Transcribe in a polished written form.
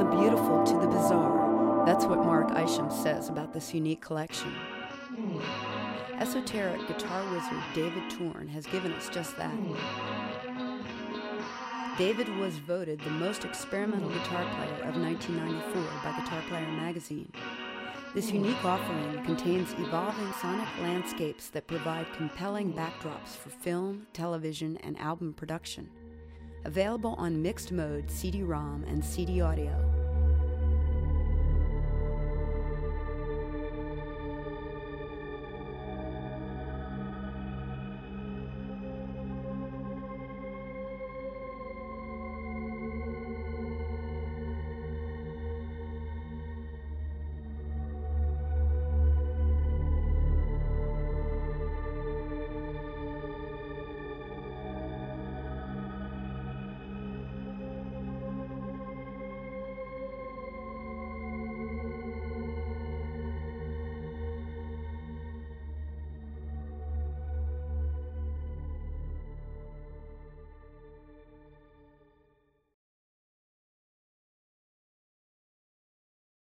the beautiful to the bizarre. That's what Mark Isham says about this unique collection. Esoteric guitar wizard David Tourne has given us just that. David was voted the most experimental guitar player of 1994 by Guitar Player magazine. This unique offering contains evolving sonic landscapes that provide compelling backdrops for film, television, and album production. Available on mixed mode CD-ROM and CD audio.